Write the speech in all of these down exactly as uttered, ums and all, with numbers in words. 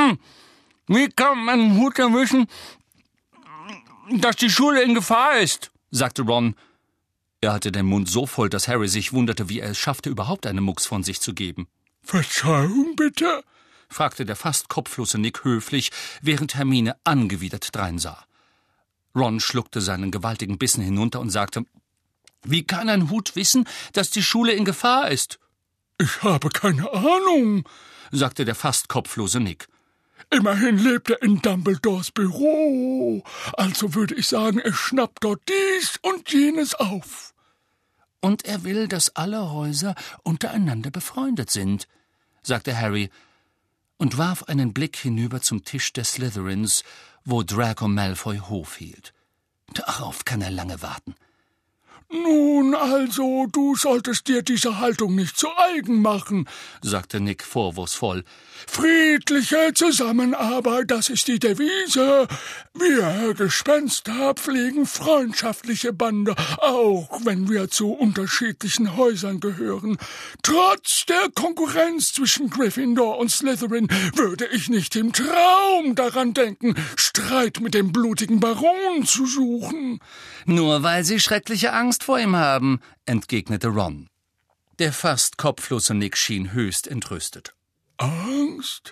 Hm, wie kann man einen Hut erwischen, dass die Schule in Gefahr ist?« sagte Ron. Er hatte den Mund so voll, dass Harry sich wunderte, wie er es schaffte, überhaupt eine Mucks von sich zu geben. »Verzeihung, bitte?« fragte der fast kopflose Nick höflich, während Hermine angewidert dreinsah. Ron schluckte seinen gewaltigen Bissen hinunter und sagte, »Wie kann ein Hut wissen, dass die Schule in Gefahr ist?« »Ich habe keine Ahnung«, sagte der fast kopflose Nick. »Immerhin lebt er in Dumbledores Büro, also würde ich sagen, er schnappt dort dies und jenes auf.« »Und er will, dass alle Häuser untereinander befreundet sind«, sagte Harry und warf einen Blick hinüber zum Tisch der Slytherins, wo Draco Malfoy Hof hielt. Darauf kann er lange warten. »Nun also, du solltest dir diese Haltung nicht zu eigen machen«, sagte Nick vorwurfsvoll. »Friedliche Zusammenarbeit, das ist die Devise. Wir Gespenster pflegen freundschaftliche Bande, auch wenn wir zu unterschiedlichen Häusern gehören. Trotz der Konkurrenz zwischen Gryffindor und Slytherin würde ich nicht im Traum daran denken, Streit mit dem blutigen Baron zu suchen.« »Nur weil Sie schreckliche Angst vor ihm haben«, entgegnete Ron. Der fast kopflose Nick schien höchst entrüstet. »Angst?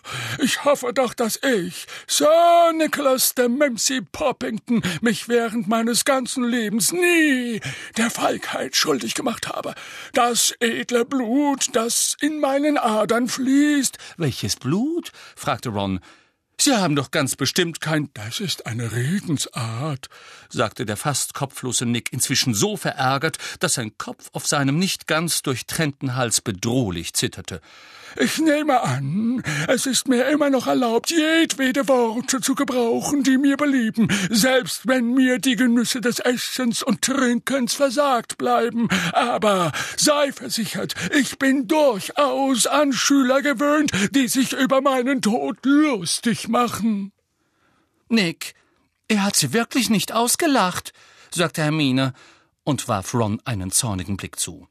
Ich hoffe doch, dass ich, Sir Nicholas de Mimsy Poppington, mich während meines ganzen Lebens nie der Feigheit schuldig gemacht habe. Das edle Blut, das in meinen Adern fließt.« »Welches Blut?« fragte Ron. »Sie haben doch ganz bestimmt kein...« »Das ist eine Redensart«, sagte der fast kopflose Nick, inzwischen so verärgert, dass sein Kopf auf seinem nicht ganz durchtrennten Hals bedrohlich zitterte. »Ich nehme an, es ist mir immer noch erlaubt, jedwede Worte zu gebrauchen, die mir belieben, selbst wenn mir die Genüsse des Essens und Trinkens versagt bleiben. Aber sei versichert, ich bin durchaus an Schüler gewöhnt, die sich über meinen Tod lustig machen.« »Nick, er hat Sie wirklich nicht ausgelacht«, sagte Hermine und warf Ron einen zornigen Blick zu.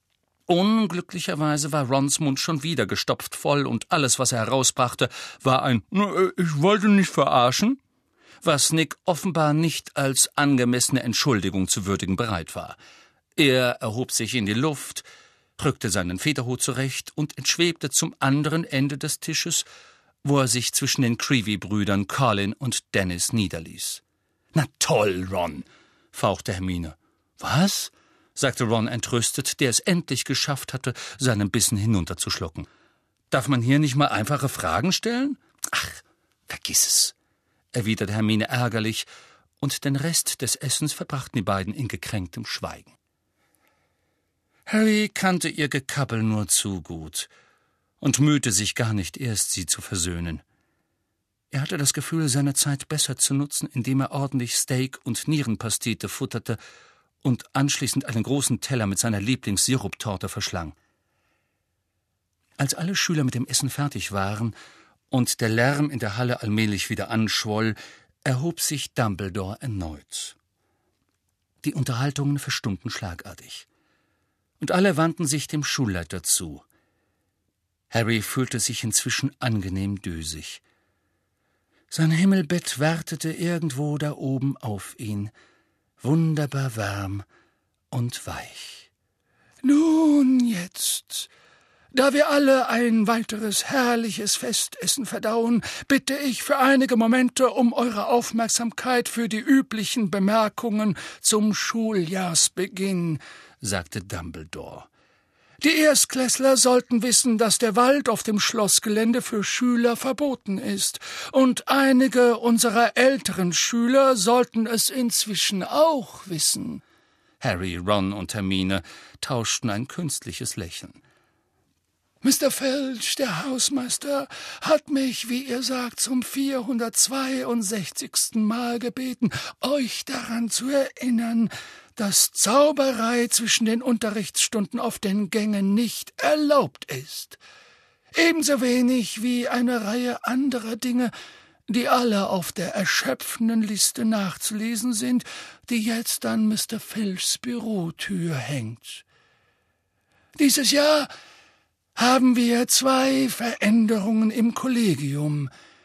Unglücklicherweise war Rons Mund schon wieder gestopft voll, und alles, was er herausbrachte, war ein »Ich wollte nicht verarschen«, was Nick offenbar nicht als angemessene Entschuldigung zu würdigen bereit war. Er erhob sich in die Luft, rückte seinen Federhut zurecht und entschwebte zum anderen Ende des Tisches, wo er sich zwischen den Creevy-Brüdern Colin und Dennis niederließ. »Na toll, Ron«, fauchte Hermine. »Was?« sagte Ron entrüstet, der es endlich geschafft hatte, seinen Bissen hinunterzuschlucken. »Darf man hier nicht mal einfache Fragen stellen?« »Ach, vergiss es«, erwiderte Hermine ärgerlich, und den Rest des Essens verbrachten die beiden in gekränktem Schweigen. Harry kannte ihr Gekabbel nur zu gut und mühte sich gar nicht erst, sie zu versöhnen. Er hatte das Gefühl, seine Zeit besser zu nutzen, indem er ordentlich Steak und Nierenpastete futterte und anschließend einen großen Teller mit seiner Lieblingssiruptorte verschlang. Als alle Schüler mit dem Essen fertig waren und der Lärm in der Halle allmählich wieder anschwoll, erhob sich Dumbledore erneut. Die Unterhaltungen verstummten schlagartig, und alle wandten sich dem Schulleiter zu. Harry fühlte sich inzwischen angenehm dösig. Sein Himmelbett wartete irgendwo da oben auf ihn, wunderbar warm und weich. »Nun jetzt, da wir alle ein weiteres herrliches Festessen verdauen, bitte ich für einige Momente um eure Aufmerksamkeit für die üblichen Bemerkungen zum Schuljahrsbeginn«, sagte Dumbledore. »Die Erstklässler sollten wissen, dass der Wald auf dem Schlossgelände für Schüler verboten ist, und einige unserer älteren Schüler sollten es inzwischen auch wissen.« Harry, Ron und Hermine tauschten ein künstliches Lächeln. »Mister Filch, der Hausmeister, hat mich, wie ihr sagt, zum vierhundertzweiundsechzigsten Mal gebeten, euch daran zu erinnern, dass Zauberei zwischen den Unterrichtsstunden auf den Gängen nicht erlaubt ist. Ebenso wenig wie eine Reihe anderer Dinge, die alle auf der erschöpfenden Liste nachzulesen sind, die jetzt an Mister Filchs Bürotür hängt. Dieses Jahr haben wir zwei Veränderungen im Kollegium.